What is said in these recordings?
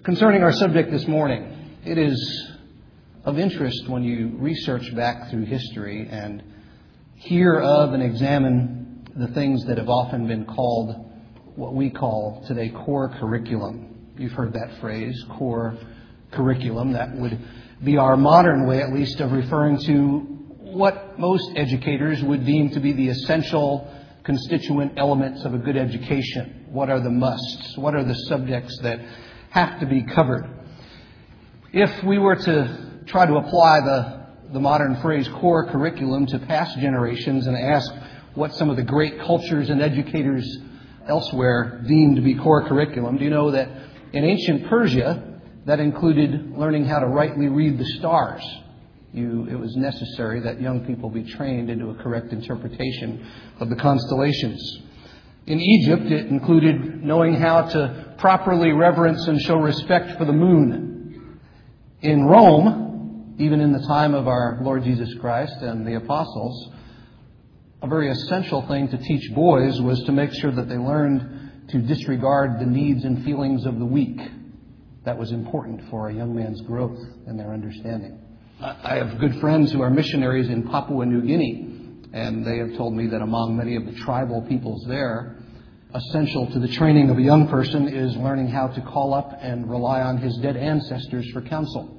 Concerning our subject this morning, it is of interest when you research back through history and hear of and examine the things that have often been called what we call today core curriculum. You've heard that phrase, core curriculum. That would be our modern way, at least, of referring to what most educators would deem to be the essential constituent elements of a good education. What are the musts? What are the subjects that have to be covered? If we were to try to apply the modern phrase core curriculum to past generations and ask what some of the great cultures and educators elsewhere deemed to be core curriculum, do you know that in ancient Persia, that included learning how to rightly read the stars? It was necessary that young people be trained into a correct interpretation of the constellations. In Egypt, it included knowing how to properly reverence and show respect for the moon. In Rome, even in the time of our Lord Jesus Christ and the apostles, a very essential thing to teach boys was to make sure that they learned to disregard the needs and feelings of the weak. That was important for a young man's growth and their understanding. I have good friends who are missionaries in Papua New Guinea, and they have told me that among many of the tribal peoples there, essential to the training of a young person is learning how to call up and rely on his dead ancestors for counsel.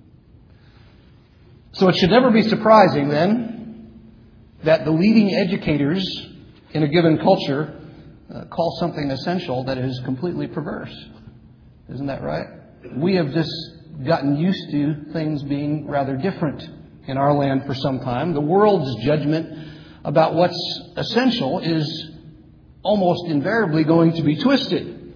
So it should never be surprising, then, that the leading educators in a given culture call something essential that is completely perverse. Isn't that right? We have just gotten used to things being rather different in our land for some time. The world's judgment about what's essential is almost invariably going to be twisted.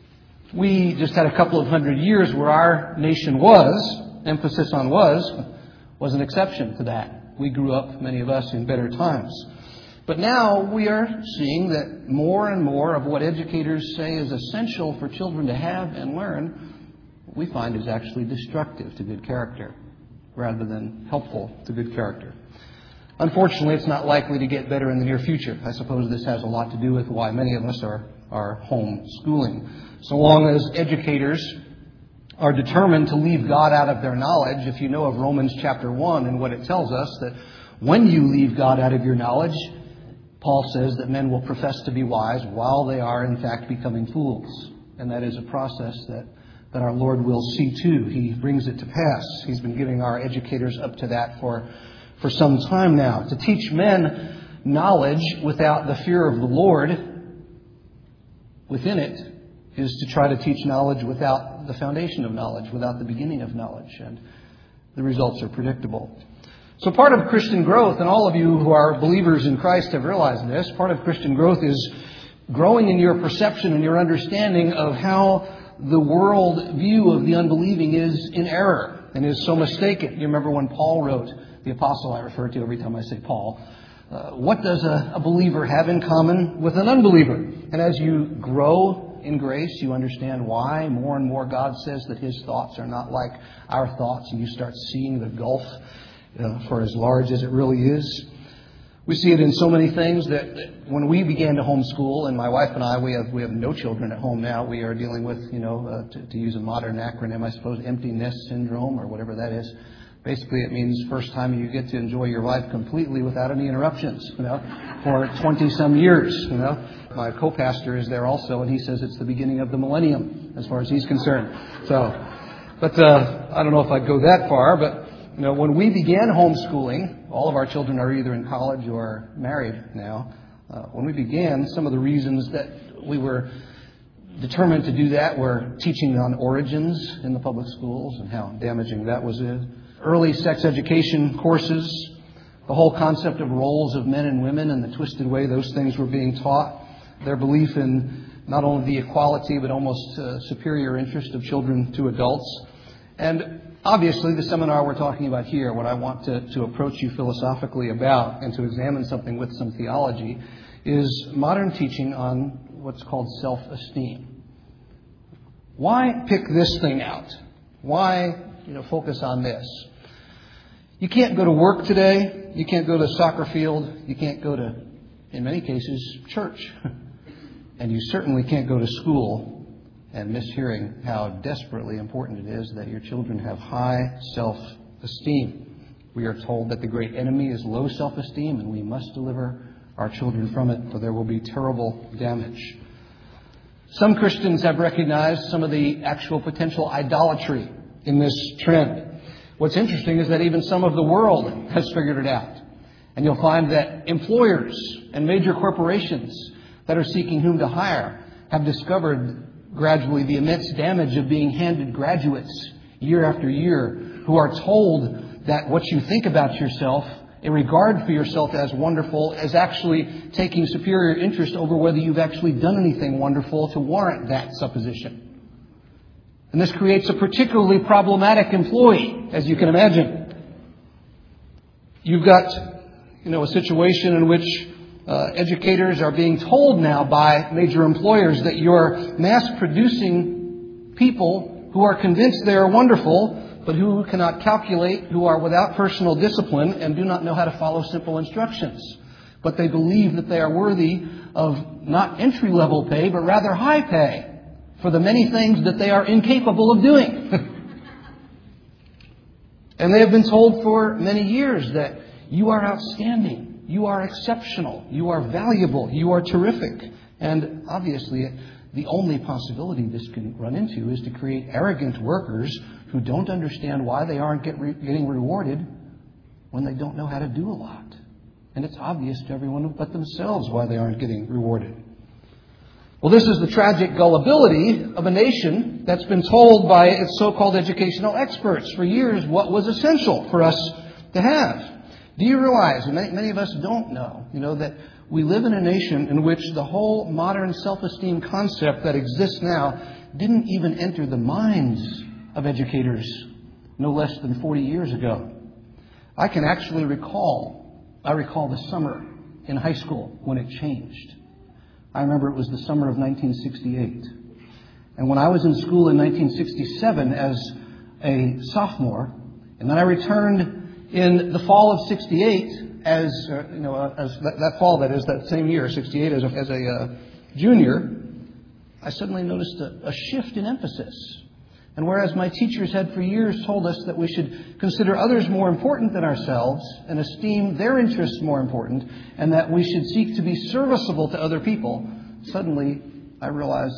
We just had a couple of hundred years where our nation emphasis on was an exception to that. We grew up, many of us, in better times. But now we are seeing that more and more of what educators say is essential for children to have and learn, we find is actually destructive to good character rather than helpful to good character. Unfortunately, it's not likely to get better in the near future. I suppose this has a lot to do with why many of us are home schooling. So long as educators are determined to leave God out of their knowledge, if you know of Romans chapter 1 and what it tells us, that when you leave God out of your knowledge, Paul says that men will profess to be wise while they are in fact becoming fools. And that is a process that our Lord will see to. He brings it to pass. He's been giving our educators up to that for some time now. To teach men knowledge without the fear of the Lord within it is to try to teach knowledge without the foundation of knowledge, without the beginning of knowledge. And the results are predictable. So part of Christian growth, and all of you who are believers in Christ have realized this, part of Christian growth is growing in your perception and your understanding of how the world view of the unbelieving is in error and is so mistaken. You remember when Paul wrote, the apostle I refer to every time I say Paul, what does a believer have in common with an unbeliever? And as you grow in grace, you understand why more and more God says that His thoughts are not like our thoughts, and you start seeing the gulf for as large as it really is. We see it in so many things that when we began to homeschool, and my wife and I, we have no children at home now. We are dealing with, to use a modern acronym, I suppose, empty nest syndrome or whatever that is. Basically, it means first time you get to enjoy your life completely without any interruptions, for 20-some years, My co-pastor is there also, and he says it's the beginning of the millennium as far as he's concerned. But I don't know if I'd go that far, but when we began homeschooling, all of our children are either in college or married now. When we began, some of the reasons that we were determined to do that were teaching on origins in the public schools and how damaging that was. Early sex education courses, the whole concept of roles of men and women and the twisted way those things were being taught, their belief in not only the equality but almost superior interest of children to adults. And obviously, the seminar we're talking about here, what I want to approach you philosophically about and to examine something with some theology, is modern teaching on what's called self-esteem. Why pick this thing out? Why, focus on this? You can't go to work today. You can't go to a soccer field. You can't go to, in many cases, church. And you certainly can't go to school and mishearing how desperately important it is that your children have high self-esteem. We are told that the great enemy is low self-esteem, and we must deliver our children from it, or there will be terrible damage. Some Christians have recognized some of the actual potential idolatry in this trend. What's interesting is that even some of the world has figured it out. And you'll find that employers and major corporations that are seeking whom to hire have discovered gradually the immense damage of being handed graduates year after year who are told that what you think about yourself, a regard for yourself as wonderful, is actually taking superior interest over whether you've actually done anything wonderful to warrant that supposition. And this creates a particularly problematic employee, as you can imagine. You've got, a situation in which educators are being told now by major employers that you're mass-producing people who are convinced they are wonderful, but who cannot calculate, who are without personal discipline, and do not know how to follow simple instructions. But they believe that they are worthy of not entry-level pay, but rather high pay for the many things that they are incapable of doing. And they have been told for many years that you are outstanding, you are exceptional, you are valuable, you are terrific. And obviously, the only possibility this can run into is to create arrogant workers who don't understand why they aren't getting rewarded when they don't know how to do a lot. And it's obvious to everyone but themselves why they aren't getting rewarded. Well, this is the tragic gullibility of a nation that's been told by its so-called educational experts for years what was essential for us to have. Do you realize, and many of us don't know, that we live in a nation in which the whole modern self-esteem concept that exists now didn't even enter the minds of educators no less than 40 years ago. I can actually recall the summer in high school when it changed. I remember it was the summer of 1968. And when I was in school in 1967 as a sophomore, and then I returned in the fall of 68 as that fall, that is, that same year, 68, as a junior, I suddenly noticed a shift in emphasis. And whereas my teachers had for years told us that we should consider others more important than ourselves and esteem their interests more important, and that we should seek to be serviceable to other people, suddenly I realized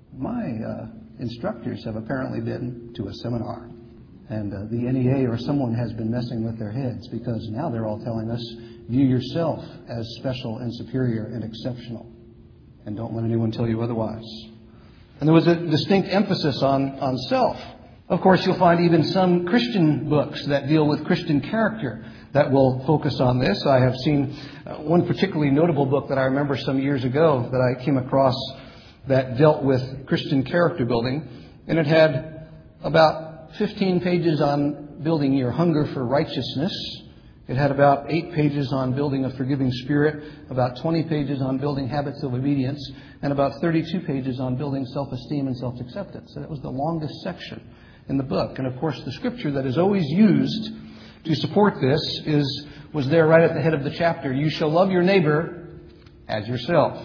my instructors have apparently been to a seminar. And the NEA or someone has been messing with their heads, because now they're all telling us, view yourself as special and superior and exceptional. And don't let anyone tell you otherwise. And there was a distinct emphasis on self. Of course, you'll find even some Christian books that deal with Christian character that will focus on this. I have seen one particularly notable book that I remember some years ago that I came across that dealt with Christian character building. And it had about 15 pages on building your hunger for righteousness. It had about 8 pages on building a forgiving spirit, about 20 pages on building habits of obedience, and about 32 pages on building self-esteem and self-acceptance. And it was the longest section in the book. And of course, the scripture that is always used to support this was there right at the head of the chapter. You shall love your neighbor as yourself.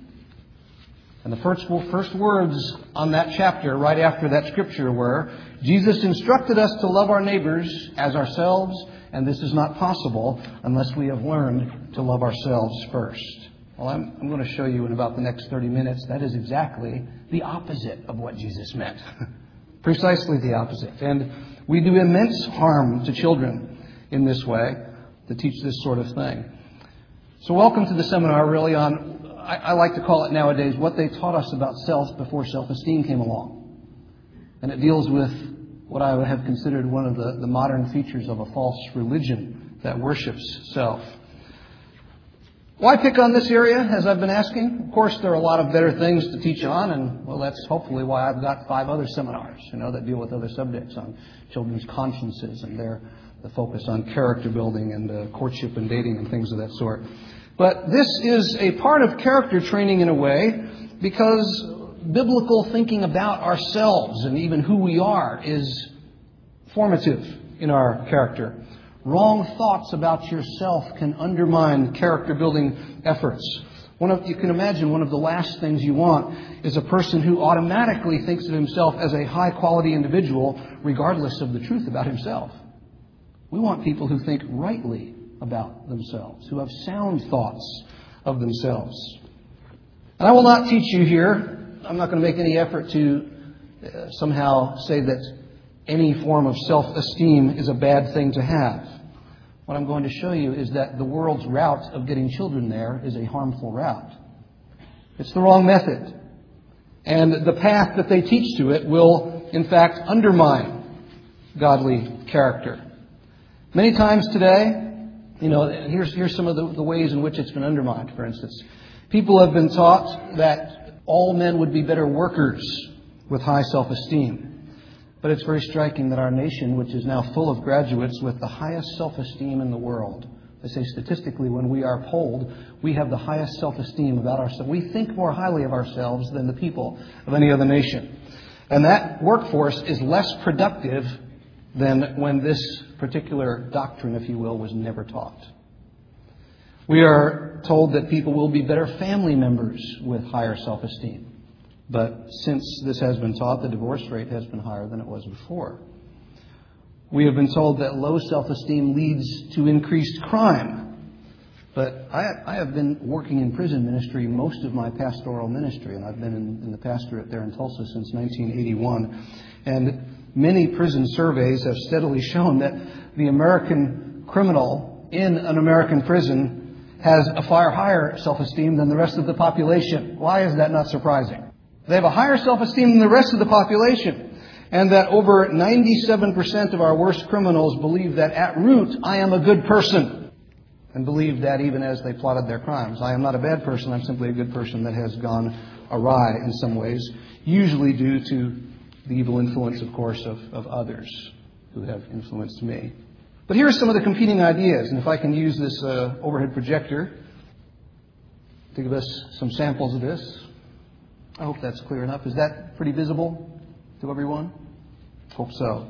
And the first words on that chapter, right after that scripture, were, Jesus instructed us to love our neighbors as ourselves, and this is not possible unless we have learned to love ourselves first. Well, I'm going to show you in about the next 30 minutes that is exactly the opposite of what Jesus meant. Precisely the opposite. And we do immense harm to children in this way to teach this sort of thing. So welcome to the seminar really on, I like to call it nowadays, what they taught us about self before self-esteem came along. And it deals with what I would have considered one of the modern features of a false religion that worships self. Why pick on this area, as I've been asking? Of course, there are a lot of better things to teach on, and, well, that's hopefully why I've got 5 other seminars, that deal with other subjects on children's consciences and the focus on character building and courtship and dating and things of that sort. But this is a part of character training in a way, because biblical thinking about ourselves and even who we are is formative in our character. Wrong thoughts about yourself can undermine character-building efforts. You can imagine one of the last things you want is a person who automatically thinks of himself as a high-quality individual, regardless of the truth about himself. We want people who think rightly about themselves, who have sound thoughts of themselves. And I will not teach you here. I'm not going to make any effort to somehow say that any form of self-esteem is a bad thing to have. What I'm going to show you is that the world's route of getting children there is a harmful route. It's the wrong method. And the path that they teach to it will, in fact, undermine godly character. Many times today, here's some of the ways in which it's been undermined, for instance. People have been taught that all men would be better workers with high self-esteem. But it's very striking that our nation, which is now full of graduates with the highest self-esteem in the world, they say statistically when we are polled, we have the highest self-esteem about ourselves. We think more highly of ourselves than the people of any other nation. And that workforce is less productive than when this particular doctrine, if you will, was never taught. We are told that people will be better family members with higher self-esteem. But since this has been taught, the divorce rate has been higher than it was before. We have been told that low self-esteem leads to increased crime. But I have been working in prison ministry most of my pastoral ministry, and I've been in the pastorate there in Tulsa since 1981. And many prison surveys have steadily shown that the American criminal in an American prison has a far higher self-esteem than the rest of the population. Why is that not surprising? They have a higher self-esteem than the rest of the population. And that over 97% of our worst criminals believe that at root, I am a good person. And believe that even as they plotted their crimes. I am not a bad person, I'm simply a good person that has gone awry in some ways. Usually due to the evil influence, of course, of others who have influenced me. But here are some of the competing ideas. And if I can use this overhead projector to give us some samples of this. I hope that's clear enough. Is that pretty visible to everyone? Hope so.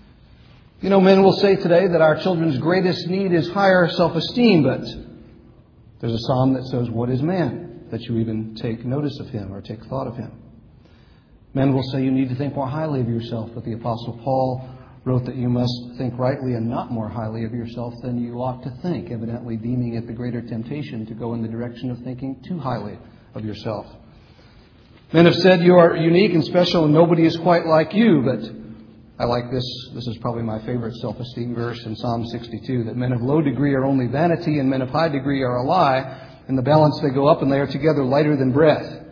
Men will say today that our children's greatest need is higher self-esteem, but there's a psalm that says, "What is man that you even take notice of him or take thought of him?" Men will say you need to think more highly of yourself, but the Apostle Paul wrote that you must think rightly and not more highly of yourself than you ought to think, evidently deeming it the greater temptation to go in the direction of thinking too highly of yourself. Men have said you are unique and special and nobody is quite like you, but I like this. This is probably my favorite self-esteem verse in Psalm 62, that men of low degree are only vanity and men of high degree are a lie. In the balance they go up and they are together lighter than breath.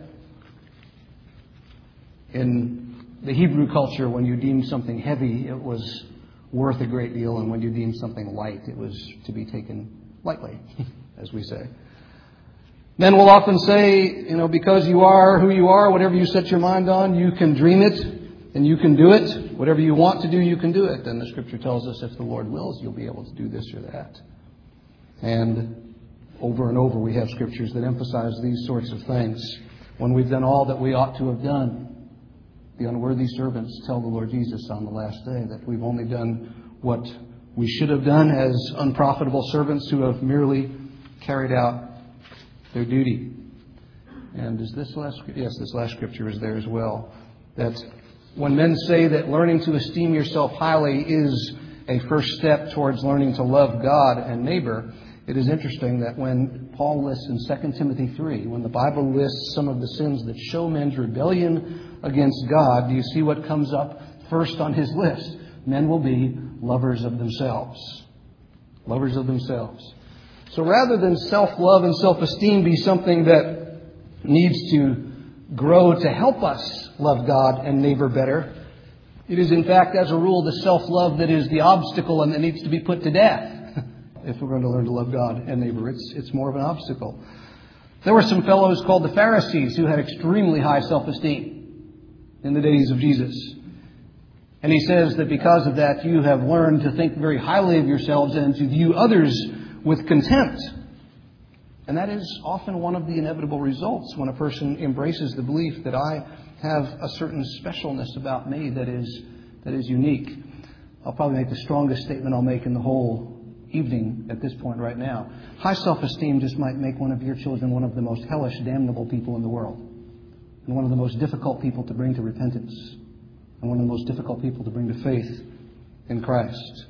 In the Hebrew culture, when you deemed something heavy, it was worth a great deal, and when you deemed something light, it was to be taken lightly, as we say. Men will often say, because you are who you are, whatever you set your mind on, you can dream it and you can do it. Whatever you want to do, you can do it. And the Scripture tells us if the Lord wills, you'll be able to do this or that. And over and over we have Scriptures that emphasize these sorts of things. When we've done all that we ought to have done, the unworthy servants tell the Lord Jesus on the last day that we've only done what we should have done as unprofitable servants who have merely carried out their duty. And is this last? Yes, this last scripture is there as well. That when men say that learning to esteem yourself highly is a first step towards learning to love God and neighbor, it is interesting that when Paul lists in 2 Timothy 3, when the Bible lists some of the sins that show men's rebellion against God, do you see what comes up first on his list? Men will be lovers of themselves. Lovers of themselves. So rather than self-love and self-esteem be something that needs to grow to help us love God and neighbor better, it is in fact, as a rule, the self-love that is the obstacle and that needs to be put to death. If we're going to learn to love God and neighbor, it's more of an obstacle. There were some fellows called the Pharisees who had extremely high self-esteem in the days of Jesus. And he says that because of that, you have learned to think very highly of yourselves and to view others with contempt. And that is often one of the inevitable results when a person embraces the belief that I have a certain specialness about me that is unique. I'll probably make the strongest statement I'll make in the whole evening at this point right now. High self-esteem just might make one of your children one of the most hellish, damnable people in the world. And one of the most difficult people to bring to repentance. And one of the most difficult people to bring to faith in Christ.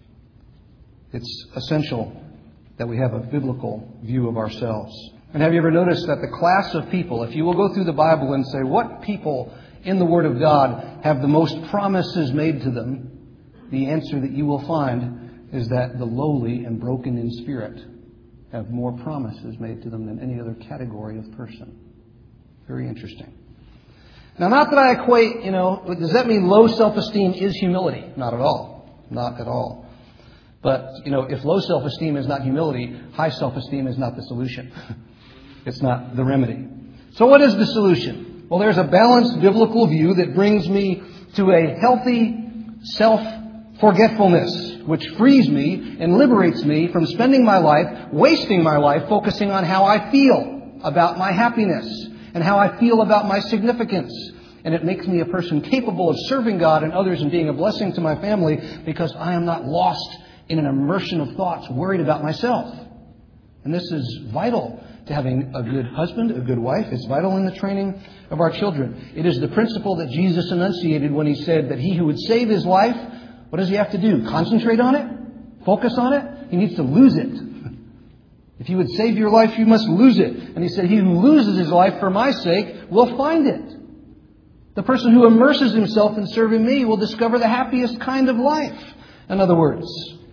It's essential that we have a biblical view of ourselves. And have you ever noticed that the class of people, if you will go through the Bible and say, what people in the Word of God have the most promises made to them, the answer that you will find is that the lowly and broken in spirit have more promises made to them than any other category of person. Very interesting. Now, not that I equate, does that mean low self-esteem is humility? Not at all. Not at all. But, if low self-esteem is not humility, high self-esteem is not the solution. It's not the remedy. So what is the solution? Well, there's a balanced biblical view that brings me to a healthy self-forgetfulness, which frees me and liberates me from spending my life, wasting my life, focusing on how I feel about my happiness and how I feel about my significance. And it makes me a person capable of serving God and others and being a blessing to my family because I am not lost in an immersion of thoughts worried about myself. And this is vital to having a good husband, a good wife. It's vital in the training of our children. It is the principle that Jesus enunciated when He said that he who would save his life, what does he have to do? Concentrate on it? Focus on it? He needs to lose it. If you would save your life, you must lose it. And He said, he who loses his life for my sake will find it. The person who immerses himself in serving me will discover the happiest kind of life. In other words.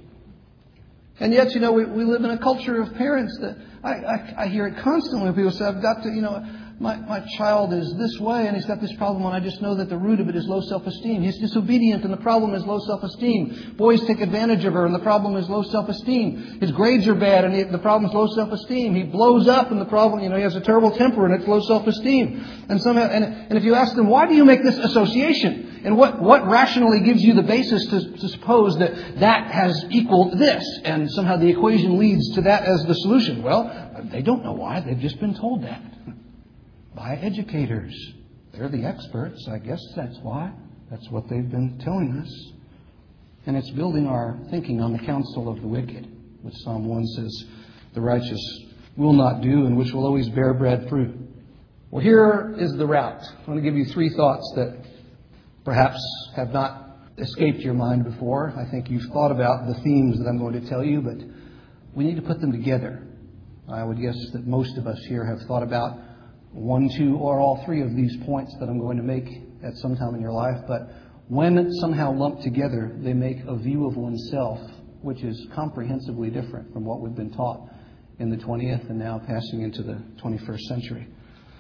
And yet, we live in a culture of parents that I hear it constantly when people say, I've got to, my child is this way and he's got this problem, and I just know that the root of it is low self-esteem. He's disobedient and the problem is low self-esteem. Boys take advantage of her and the problem is low self-esteem. His grades are bad and the problem is low self-esteem. He blows up and the problem, he has a terrible temper and it's low self-esteem. And somehow, and if you ask them, why do you make this association? And what rationally gives you the basis to suppose that has equaled this? And somehow the equation leads to that as the solution. Well, they don't know why. They've just been told that. By educators. They're the experts. I guess that's why. That's what they've been telling us. And it's building our thinking on the counsel of the wicked, which Psalm 1 says the righteous will not do and which will always bear bad fruit. Well, here is the route. I'm going to give you 3 thoughts that perhaps have not escaped your mind before. I think you've thought about the themes that I'm going to tell you, but we need to put them together. I would guess that most of us here have thought about 1, 2, or all 3 of these points that I'm going to make at some time in your life. But when somehow lumped together, they make a view of oneself, which is comprehensively different from what we've been taught in the 20th and now passing into the 21st century.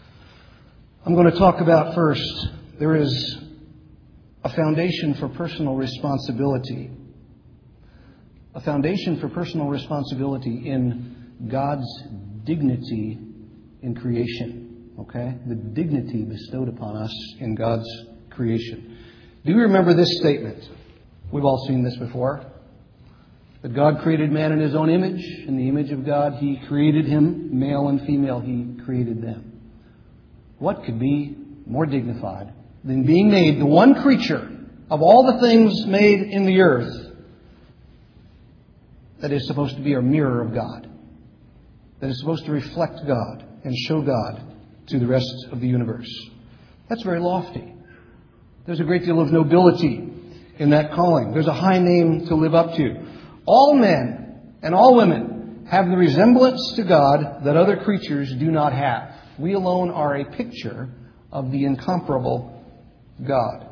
I'm going to talk about first, there is a foundation for personal responsibility. A foundation for personal responsibility in God's dignity in creation. Okay? The dignity bestowed upon us in God's creation. Do you remember this statement? We've all seen this before. That God created man in His own image. In the image of God, He created him. Male and female, He created them. What could be more dignified than being made the one creature of all the things made in the earth that is supposed to be a mirror of God? That is supposed to reflect God and show God to the rest of the universe. That's very lofty. There's a great deal of nobility in that calling. There's a high name to live up to. All men and all women have the resemblance to God that other creatures do not have. We alone are a picture of the incomparable God.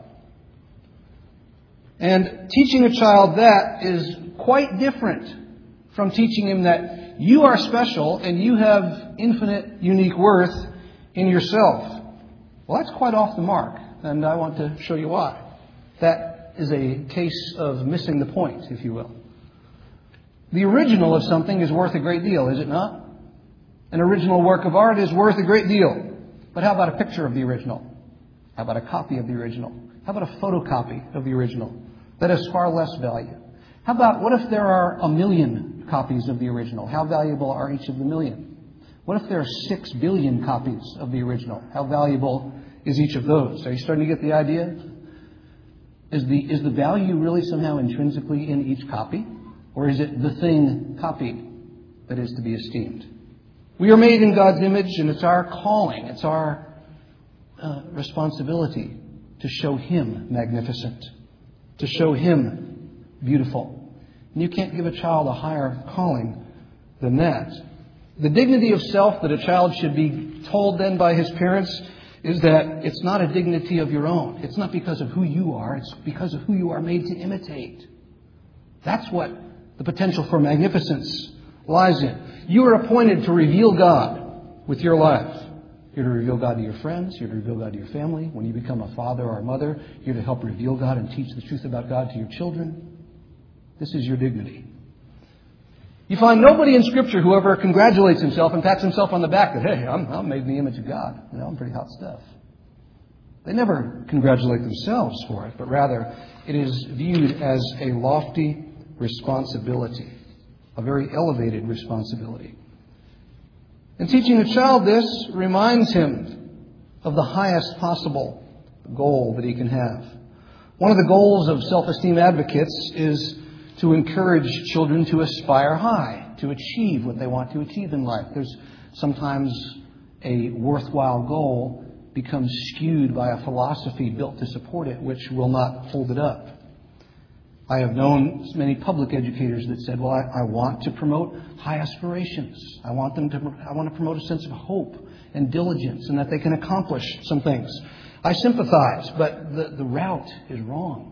And teaching a child that is quite different from teaching him that you are special and you have infinite, unique worth in yourself. Well, that's quite off the mark, and I want to show you why. That is a case of missing the point, if you will. The original of something is worth a great deal, is it not? An original work of art is worth a great deal. But how about a picture of the original? How about a copy of the original? How about a photocopy of the original? That has far less value. How about, what if there are 1 million copies of the original? How valuable are each of the million? What if there are 6 billion copies of the original? How valuable is each of those? Are you starting to get the idea? Is the value really somehow intrinsically in each copy? Or is it the thing copied that is to be esteemed? We are made in God's image, and it's our calling, it's our responsibility to show Him magnificent, to show Him beautiful. And you can't give a child a higher calling than that. The dignity of self that a child should be told then by his parents is that it's not a dignity of your own. It's not because of who you are. It's because of who you are made to imitate. That's what the potential for magnificence lies in. You are appointed to reveal God with your life. You're to reveal God to your friends. You're to reveal God to your family. When you become a father or a mother, you're to help reveal God and teach the truth about God to your children. This is your dignity. You find nobody in Scripture who ever congratulates himself and pats himself on the back that, hey, I'm made in the image of God. I'm pretty hot stuff. They never congratulate themselves for it, but rather it is viewed as a lofty responsibility, a very elevated responsibility. And teaching a child this reminds him of the highest possible goal that he can have. One of the goals of self-esteem advocates is to encourage children to aspire high, to achieve what they want to achieve in life. There's sometimes a worthwhile goal becomes skewed by a philosophy built to support it, which will not hold it up. I have known many public educators that said, well, I want to promote high aspirations. I want to promote a sense of hope and diligence and that they can accomplish some things. I sympathize, but the route is wrong.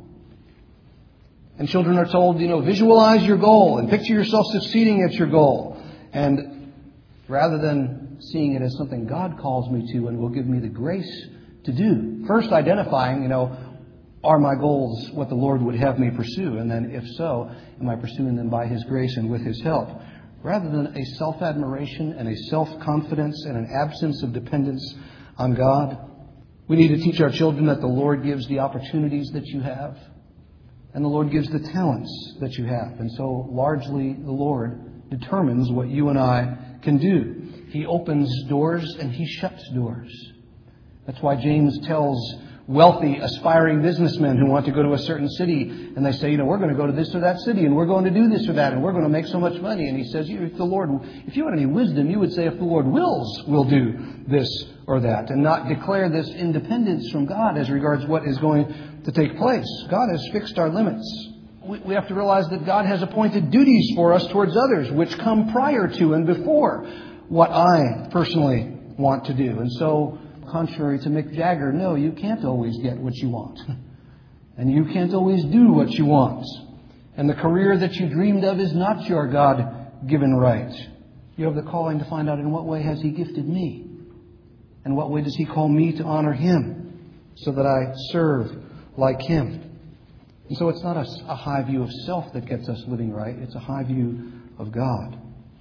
And children are told, visualize your goal and picture yourself succeeding at your goal. And rather than seeing it as something God calls me to and will give me the grace to do, first identifying, are my goals what the Lord would have me pursue? And then if so, am I pursuing them by His grace and with His help? Rather than a self-admiration and a self-confidence and an absence of dependence on God, we need to teach our children that the Lord gives the opportunities that you have. And the Lord gives the talents that you have. And so largely the Lord determines what you and I can do. He opens doors and He shuts doors. That's why James tells wealthy, aspiring businessmen who want to go to a certain city, and they say, we're going to go to this or that city, and we're going to do this or that, and we're going to make so much money. And he says, if you had any wisdom, you would say, if the Lord wills, we'll do this or that, and not declare this independence from God as regards what is going to take place. God has fixed our limits. We have to realize that God has appointed duties for us towards others, which come prior to and before what I personally want to do. And so, contrary to Mick Jagger, no, you can't always get what you want. And you can't always do what you want. And the career that you dreamed of is not your God-given right. You have the calling to find out in what way has He gifted me. And what way does He call me to honor Him so that I serve like Him. And so it's not a high view of self that gets us living right. It's a high view of God.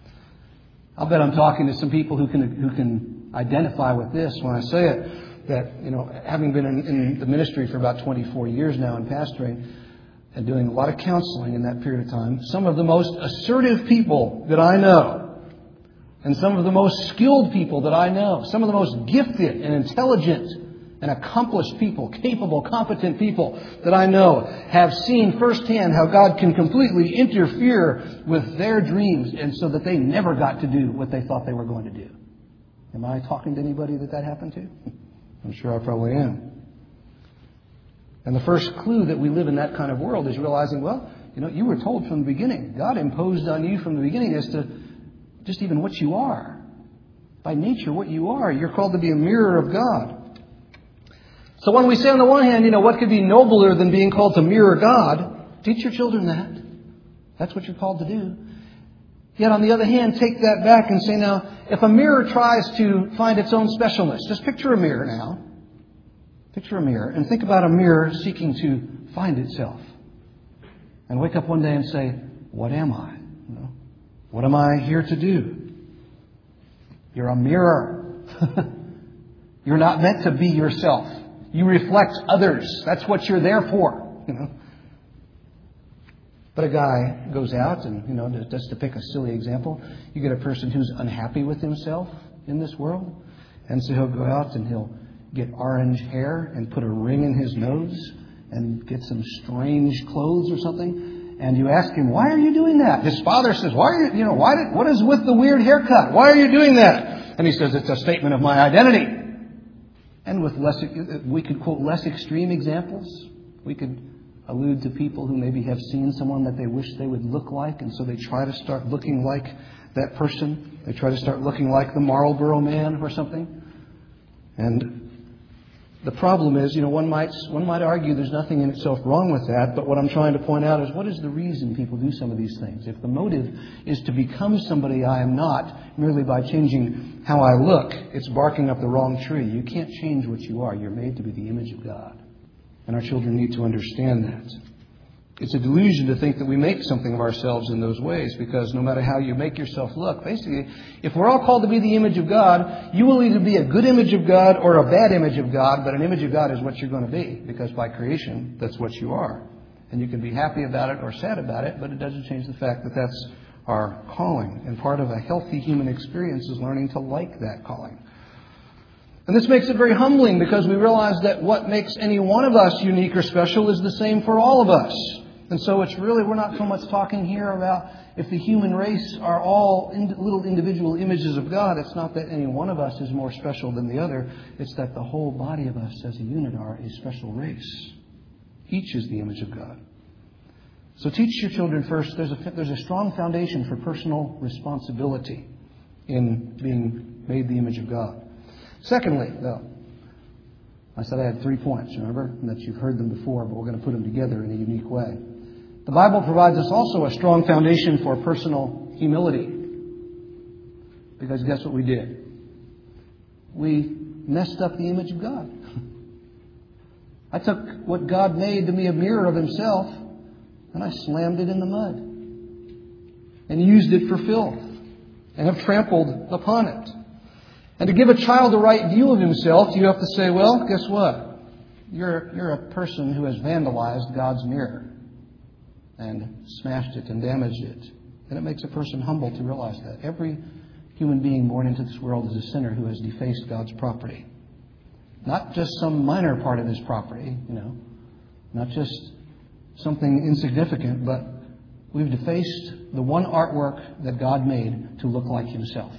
I'll bet I'm talking to some people who can identify with this when I say it, that, having been in the ministry for about 24 years now and pastoring and doing a lot of counseling in that period of time, some of the most assertive people that I know and some of the most skilled people that I know, some of the most gifted and intelligent and accomplished people, capable, competent people that I know have seen firsthand how God can completely interfere with their dreams and so that they never got to do what they thought they were going to do. Am I talking to anybody that happened to? I'm sure I probably am. And the first clue that we live in that kind of world is realizing, you were told from the beginning. God imposed on you from the beginning as to just even what you are. By nature, what you are. You're called to be a mirror of God. So when we say on the one hand, what could be nobler than being called to mirror God? Teach your children that. That's what you're called to do. Yet on the other hand, take that back and say, now, if a mirror tries to find its own specialness, just picture a mirror now. Picture a mirror and think about a mirror seeking to find itself. And wake up one day and say, what am I? What am I here to do? You're a mirror. You're not meant to be yourself. You reflect others. That's what you're there for. But a guy goes out and, just to pick a silly example, you get a person who's unhappy with himself in this world. And so he'll go out and he'll get orange hair and put a ring in his nose and get some strange clothes or something And you ask him, why are you doing that? His father says, what is with the weird haircut? Why are you doing that? And he says, it's a statement of my identity. And we could quote less extreme examples. We could allude to people who maybe have seen someone that they wish they would look like, and so they try to start looking like that person. They try to start looking like the Marlboro Man or something. And the problem is, one might argue there's nothing in itself wrong with that, but what I'm trying to point out is, what is the reason people do some of these things? If the motive is to become somebody I am not merely by changing how I look, it's barking up the wrong tree. You can't change what you are. You're made to be the image of God. And our children need to understand that. It's a delusion to think that we make something of ourselves in those ways, because no matter how you make yourself look, basically, if we're all called to be the image of God, you will either be a good image of God or a bad image of God, but an image of God is what you're going to be, because by creation, that's what you are. And you can be happy about it or sad about it, but it doesn't change the fact that that's our calling. And part of a healthy human experience is learning to like that calling. And this makes it very humbling, because we realize that what makes any one of us unique or special is the same for all of us. And so it's really, we're not so much talking here about if the human race are all little individual images of God. It's not that any one of us is more special than the other. It's that the whole body of us as a unit are a special race. Each is the image of God. So teach your children first. There's a strong foundation for personal responsibility in being made the image of God. Secondly, though, I said I had 3 points, remember? And that you've heard them before, but we're going to put them together in a unique way. The Bible provides us also a strong foundation for personal humility. Because guess what we did? We messed up the image of God. I took what God made to be a mirror of Himself, and I slammed it in the mud. And used it for filth. And have trampled upon it. And to give a child the right view of himself, you have to say, well, guess what? You're a person who has vandalized God's mirror and smashed it and damaged it. And it makes a person humble to realize that. Every human being born into this world is a sinner who has defaced God's property. Not just some minor part of His property, not just something insignificant, but we've defaced the one artwork that God made to look like Himself.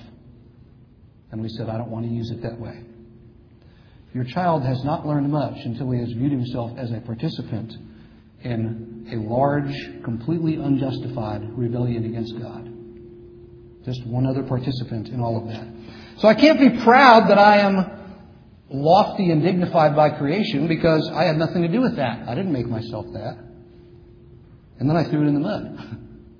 And we said, I don't want to use it that way. Your child has not learned much until he has viewed himself as a participant in a large, completely unjustified rebellion against God. Just one other participant in all of that. So I can't be proud that I am lofty and dignified by creation, because I had nothing to do with that. I didn't make myself that. And then I threw it in the mud.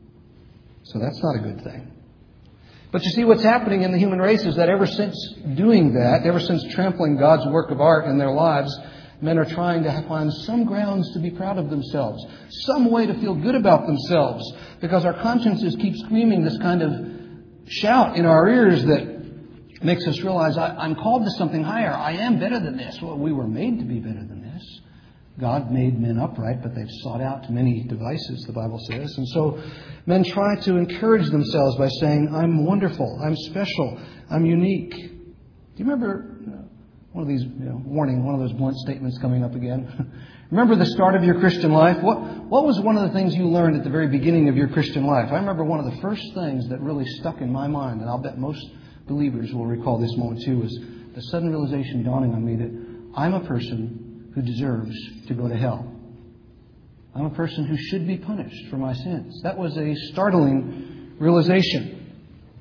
So that's not a good thing. But you see, what's happening in the human race is that ever since doing that, ever since trampling God's work of art in their lives, men are trying to find some grounds to be proud of themselves, some way to feel good about themselves, because our consciences keep screaming this kind of shout in our ears that makes us realize, I'm called to something higher. I am better than this. Well, we were made to be better than this. God made men upright, but they've sought out many devices, the Bible says. And so men try to encourage themselves by saying, I'm wonderful, I'm special, I'm unique. Do you remember one of these, warning, one of those blunt statements coming up again? Remember the start of your Christian life? What was one of the things you learned at the very beginning of your Christian life? I remember one of the first things that really stuck in my mind, and I'll bet most believers will recall this moment too, was the sudden realization dawning on me that I'm a person who deserves to go to hell. I'm a person who should be punished for my sins. That was a startling realization.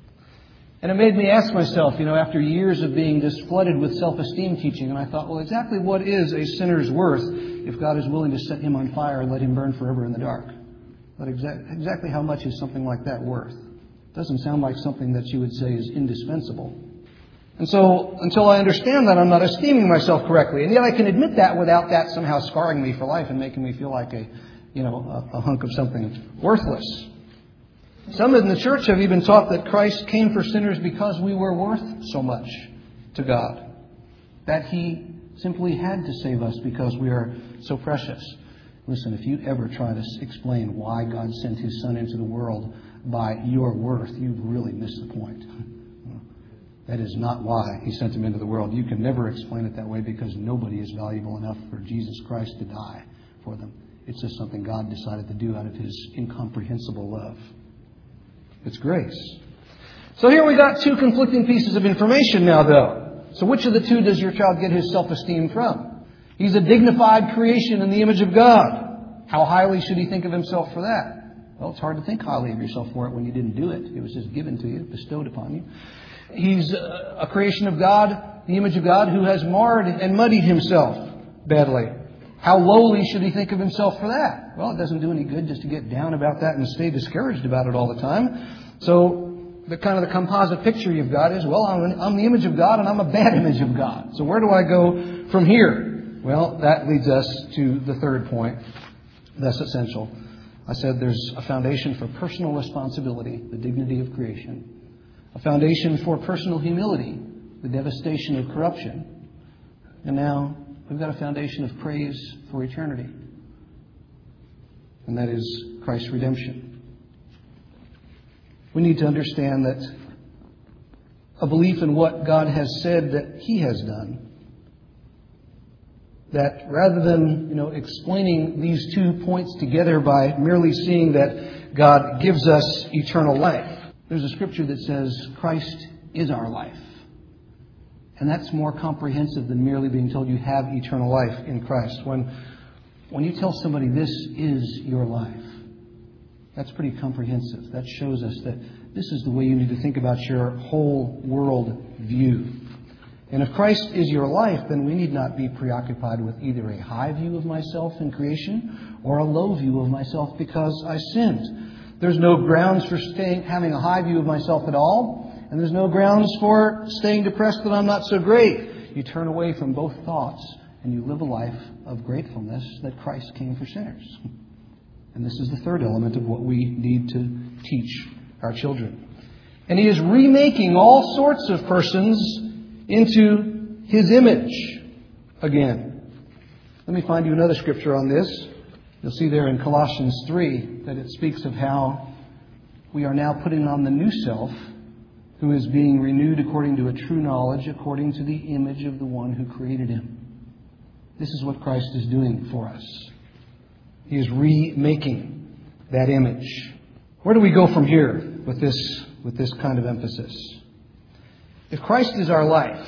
And it made me ask myself, after years of being just flooded with self-esteem teaching, and I thought, well, exactly what is a sinner's worth if God is willing to set him on fire and let him burn forever in the dark? But exactly how much is something like that worth? It doesn't sound like something that you would say is indispensable. And so, until I understand that, I'm not esteeming myself correctly. And yet I can admit that without that somehow scarring me for life and making me feel like a hunk of something worthless. Some in the church have even taught that Christ came for sinners because we were worth so much to God. That He simply had to save us because we are so precious. Listen, if you ever try to explain why God sent His Son into the world by your worth, you've really missed the point. That is not why He sent Him into the world. You can never explain it that way, because nobody is valuable enough for Jesus Christ to die for them. It's just something God decided to do out of His incomprehensible love. It's grace. So here we got two conflicting pieces of information now, though. So which of the two does your child get his self-esteem from? He's a dignified creation in the image of God. How highly should he think of himself for that? Well, it's hard to think highly of yourself for it when you didn't do it. It was just given to you, bestowed upon you. He's a creation of God, the image of God, who has marred and muddied himself badly. How lowly should he think of himself for that? Well, it doesn't do any good just to get down about that and stay discouraged about it all the time. So the kind of the composite picture you've got is, well, I'm the image of God and I'm a bad image of God. So where do I go from here? Well, that leads us to the third point. That's essential. I said there's a foundation for personal responsibility, the dignity of creation. A foundation for personal humility, the devastation of corruption. And now we've got a foundation of praise for eternity. And that is Christ's redemption. We need to understand that a belief in what God has said that He has done, that rather than, explaining these 2 points together by merely seeing that God gives us eternal life, there's a scripture that says Christ is our life. And that's more comprehensive than merely being told you have eternal life in Christ. When you tell somebody this is your life, that's pretty comprehensive. That shows us that this is the way you need to think about your whole world view. And if Christ is your life, then we need not be preoccupied with either a high view of myself in creation or a low view of myself because I sinned. There's no grounds for having a high view of myself at all, and there's no grounds for staying depressed that I'm not so great. You turn away from both thoughts and you live a life of gratefulness that Christ came for sinners. And this is the third element of what we need to teach our children. And He is remaking all sorts of persons into His image again. Let me find you another scripture on this. You'll see there in Colossians 3 that it speaks of how we are now putting on the new self, who is being renewed according to a true knowledge, according to the image of the one who created him. This is what Christ is doing for us. He is remaking that image. Where do we go from here with this kind of emphasis? If Christ is our life,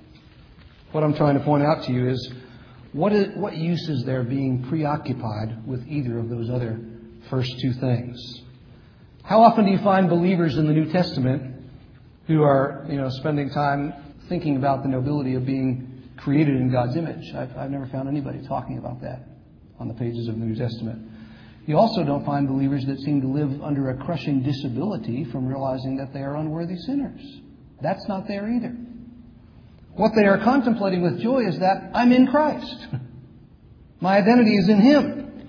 what I'm trying to point out to you is what use is there being preoccupied with either of those other first two things? How often do you find believers in the New Testament who are, spending time thinking about the nobility of being created in God's image? I've never found anybody talking about that on the pages of the New Testament. You also don't find believers that seem to live under a crushing disability from realizing that they are unworthy sinners. That's not there either. What they are contemplating with joy is that I'm in Christ. My identity is in Him.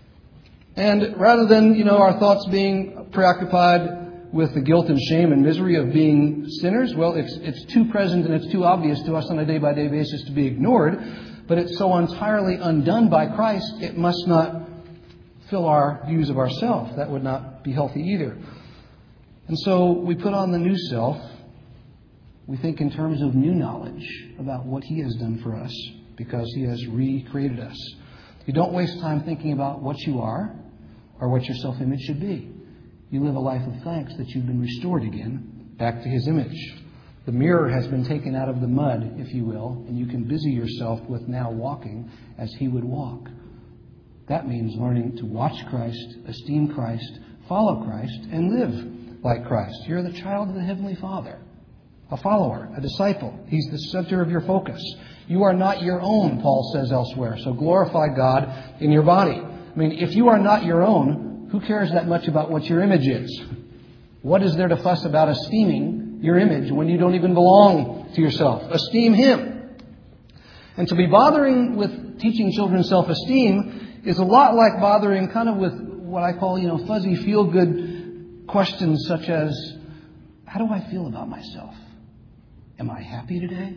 And rather than, our thoughts being preoccupied with the guilt and shame and misery of being sinners, well, it's too present and it's too obvious to us on a day-by-day basis to be ignored. But it's so entirely undone by Christ, it must not fill our views of ourselves. That would not be healthy either. And so we put on the new self. We think in terms of new knowledge about what He has done for us because He has recreated us. You don't waste time thinking about what you are or what your self-image should be. You live a life of thanks that you've been restored again back to His image. The mirror has been taken out of the mud, if you will, and you can busy yourself with now walking as He would walk. That means learning to watch Christ, esteem Christ, follow Christ, and live like Christ. You're the child of the Heavenly Father, a follower, a disciple. He's the center of your focus. You are not your own, Paul says elsewhere, so glorify God in your body. I mean, if you are not your own, who cares that much about what your image is? What is there to fuss about esteeming your image when you don't even belong to yourself? Esteem Him. And to be bothering with teaching children self-esteem is a lot like bothering kind of with what I call, fuzzy feel-good questions such as, how do I feel about myself? Am I happy today?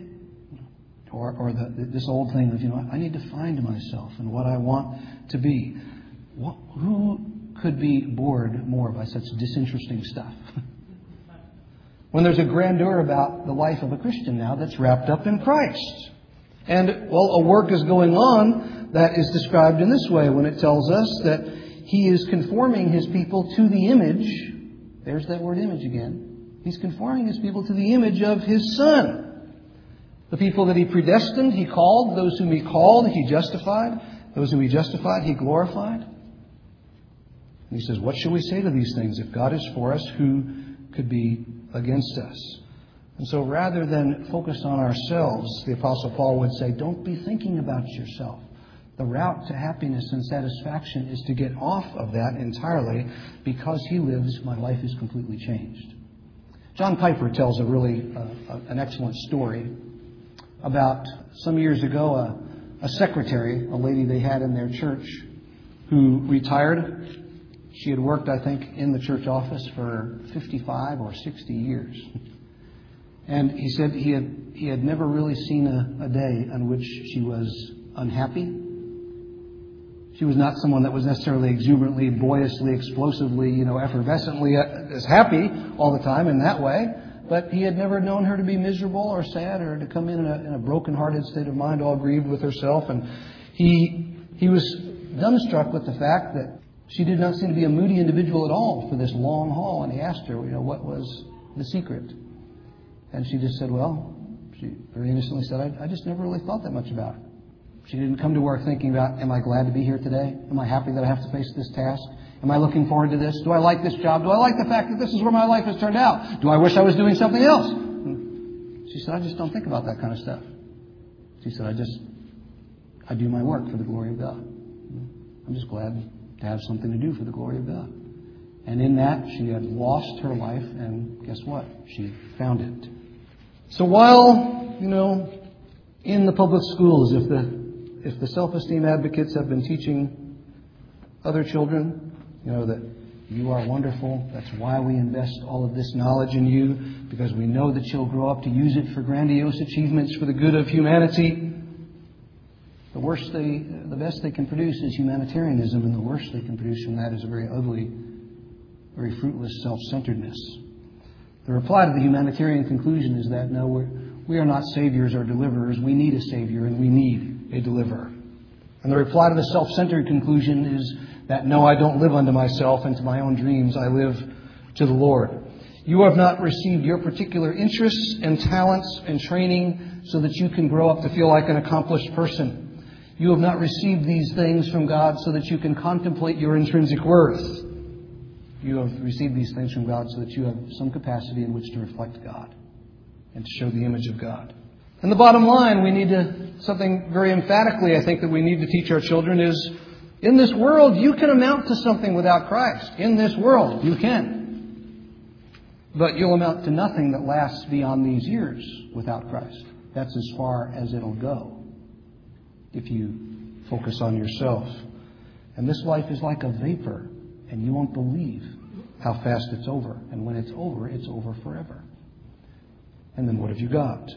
Or this old thing of, I need to find myself and what I want to be. Who could be bored more by such disinteresting stuff? When there's a grandeur about the life of a Christian now that's wrapped up in Christ. And, well, a work is going on that is described in this way when it tells us that He is conforming His people to the image. There's that word image again. He's conforming His people to the image of His Son. The people that He predestined, He called. Those whom He called, He justified. Those whom He justified, He glorified. And He says, what shall we say to these things? If God is for us, who could be against us? And so rather than focus on ourselves, the Apostle Paul would say, don't be thinking about yourself. The route to happiness and satisfaction is to get off of that entirely. Because He lives, my life is completely changed. John Piper tells an excellent story about some years ago, a secretary, a lady they had in their church, who retired. She had worked, I think, in the church office for 55 or 60 years. And he said he had never really seen a day on which she was unhappy. She was not someone that was necessarily exuberantly, boyishly, explosively, effervescently as happy all the time in that way. But he had never known her to be miserable or sad or to come in a broken-hearted state of mind, all grieved with herself. And he was dumbstruck with the fact that she did not seem to be a moody individual at all for this long haul. And he asked her, what was the secret? And she just said, she very innocently said, I just never really thought that much about it. She didn't come to work thinking about, am I glad to be here today? Am I happy that I have to face this task? Am I looking forward to this? Do I like this job? Do I like the fact that this is where my life has turned out? Do I wish I was doing something else? She said, I just don't think about that kind of stuff. She said, I do my work for the glory of God. I'm just glad to have something to do for the glory of God. And in that, she had lost her life, and guess what? She had found it. So while, in the public schools, if the self-esteem advocates have been teaching other children, that you are wonderful, that's why we invest all of this knowledge in you, because we know that you'll grow up to use it for grandiose achievements for the good of humanity. The best they can produce is humanitarianism, and the worst they can produce from that is a very ugly, very fruitless self-centeredness. The reply to the humanitarian conclusion is that no, we are not saviors or deliverers. We need a savior and we need a deliverer. And the reply to the self-centered conclusion is that no, I don't live unto myself and to my own dreams. I live to the Lord. You have not received your particular interests and talents and training so that you can grow up to feel like an accomplished person. You have not received these things from God so that you can contemplate your intrinsic worth. You have received these things from God so that you have some capacity in which to reflect God and to show the image of God. And the bottom line, something very emphatically I think that we need to teach our children is, in this world you can amount to something without Christ. In this world you can. But you'll amount to nothing that lasts beyond these years without Christ. That's as far as it'll go if you focus on yourself. And this life is like a vapor, and you won't believe how fast it's over. And when it's over forever. And then what have you got?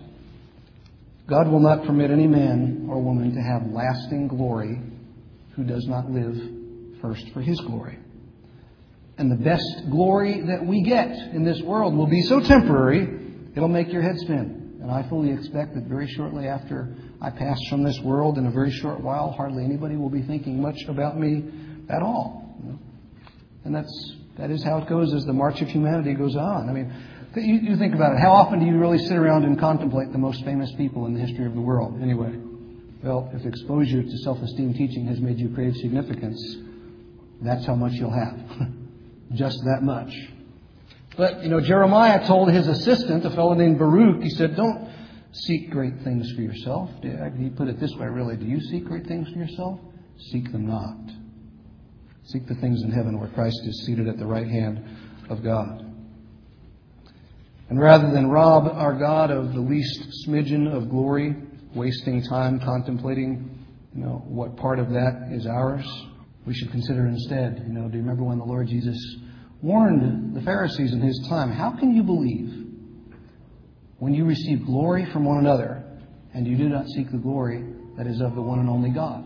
God will not permit any man or woman to have lasting glory who does not live first for His glory. And the best glory that we get in this world will be so temporary, it'll make your head spin. And I fully expect that very shortly after I pass from this world, in a very short while, hardly anybody will be thinking much about me at all. And that is how it goes as the march of humanity goes on. I mean, you think about it. How often do you really sit around and contemplate the most famous people in the history of the world? Anyway, well, if exposure to self-esteem teaching has made you crave significance, that's how much you'll have. Just that much. But, Jeremiah told his assistant, a fellow named Baruch, he said, don't seek great things for yourself. He put it this way, really. Do you seek great things for yourself? Seek them not. Seek the things in heaven where Christ is seated at the right hand of God. And rather than rob our God of the least smidgen of glory, wasting time contemplating, what part of that is ours, we should consider instead, do you remember when the Lord Jesus warned the Pharisees in His time, how can you believe when you receive glory from one another and you do not seek the glory that is of the one and only God?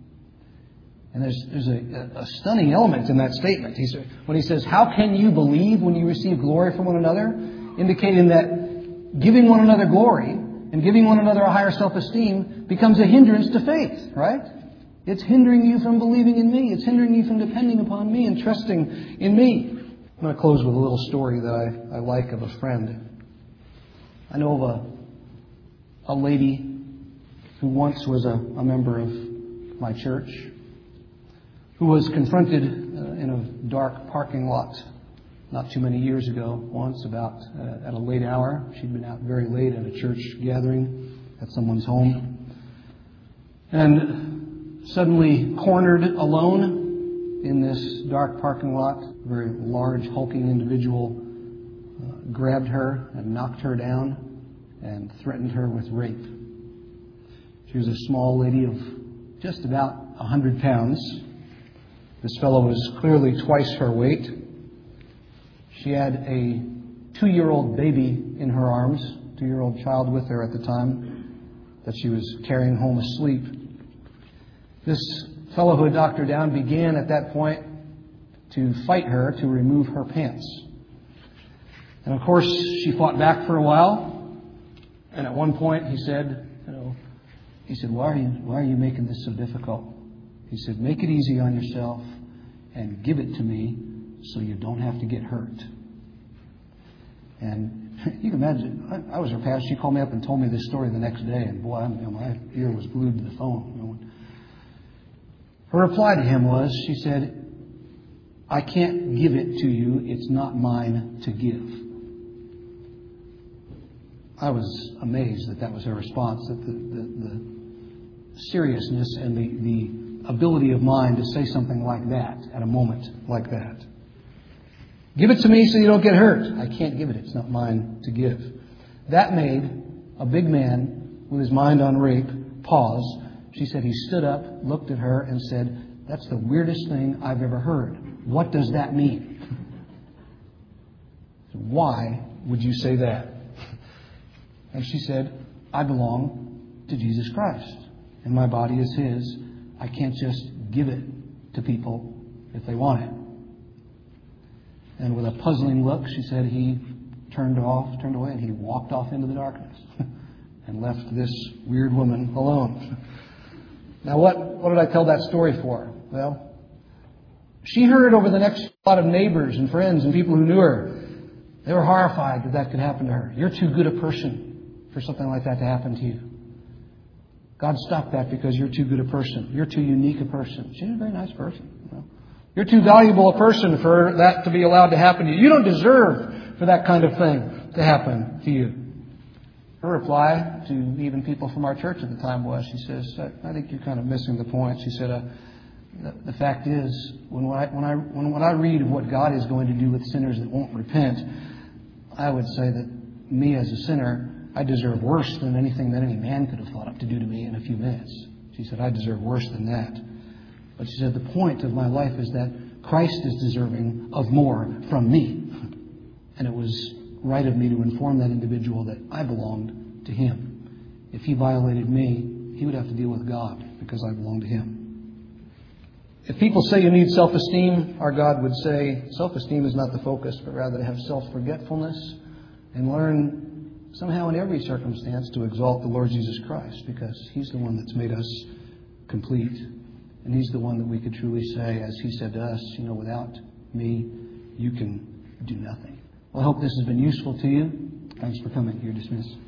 And there's a stunning element in that statement. When he says, how can you believe when you receive glory from one another? Indicating that giving one another glory and giving one another a higher self-esteem becomes a hindrance to faith, right? It's hindering you from believing in me. It's hindering you from depending upon me and trusting in me. I'm going to close with a little story that I like of a friend. I know of a lady who once was a member of my church who was confronted in a dark parking lot not too many years ago once about at a late hour. She'd been out very late at a church gathering at someone's home and suddenly cornered alone in this dark parking lot. A very large, hulking individual grabbed her and knocked her down and threatened her with rape. She was a small lady of just about 100 pounds. This fellow was clearly twice her weight. She had a 2-year-old baby in her arms, 2-year-old child with her at the time, that she was carrying home asleep. This fellow who had knocked her down began at that point to fight her to remove her pants. And of course, she fought back for a while. And at one point, he said, why are you making this so difficult? He said, make it easy on yourself and give it to me so you don't have to get hurt. And you can imagine, I was her pastor. She called me up and told me this story the next day. And boy, my ear was glued to the phone. Her reply to him was, she said, I can't give it to you. It's not mine to give. I was amazed that was her response, that the seriousness and the ability of mind to say something like that at a moment like that. Give it to me so you don't get hurt. I can't give it. It's not mine to give. That made a big man with his mind on rape pause. She said he stood up, looked at her, and said, that's the weirdest thing I've ever heard. What does that mean? Why would you say that? And she said, I belong to Jesus Christ, and my body is His. I can't just give it to people if they want it. And with a puzzling look, she said he turned away, and he walked off into the darkness and left this weird woman alone. Now, what did I tell that story for? Well, she heard over the next lot of neighbors and friends and people who knew her. They were horrified that could happen to her. You're too good a person for something like that to happen to you. God stopped that because you're too good a person. You're too unique a person. She's a very nice person. You're too valuable a person for that to be allowed to happen to you. You don't deserve for that kind of thing to happen to you. Her reply to even people from our church at the time was, she says, I think you're kind of missing the point. She said, the fact is, when I read of what God is going to do with sinners that won't repent, I would say that me as a sinner, I deserve worse than anything that any man could have thought up to do to me in a few minutes. She said, I deserve worse than that. But she said, the point of my life is that Christ is deserving of more from me. And it was right of me to inform that individual that I belonged to Him. If he violated me, he would have to deal with God because I belong to Him. If people say you need self-esteem, our God would say self-esteem is not the focus, but rather to have self-forgetfulness and learn somehow in every circumstance to exalt the Lord Jesus Christ, because He's the one that's made us complete. And He's the one that we could truly say, as He said to us, without me, you can do nothing. Well, I hope this has been useful to you. Thanks for coming. You're dismissed.